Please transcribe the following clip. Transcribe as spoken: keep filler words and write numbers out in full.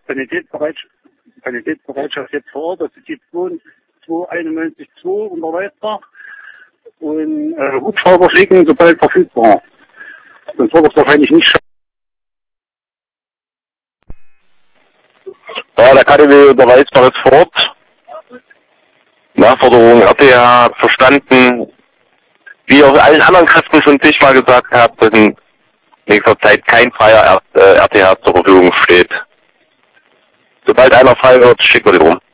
Sanitätsbereitschaft, Sanitätsbereitschaft jetzt vor Ort, das ist die zwei einundneunzig zwei und so weiter. Und äh, Hubschrauber fliegen, sobald verfügbar. Sonst wird es wahrscheinlich nicht schaffen. Ja, der K D W unterweist noch jetzt fort. Nachforderung R T H verstanden. Wie auch allen anderen Kräften schon zigmal gesagt habe, dass in nächster Zeit kein freier R T H zur Verfügung steht. Sobald einer frei wird, schicken wir den rum.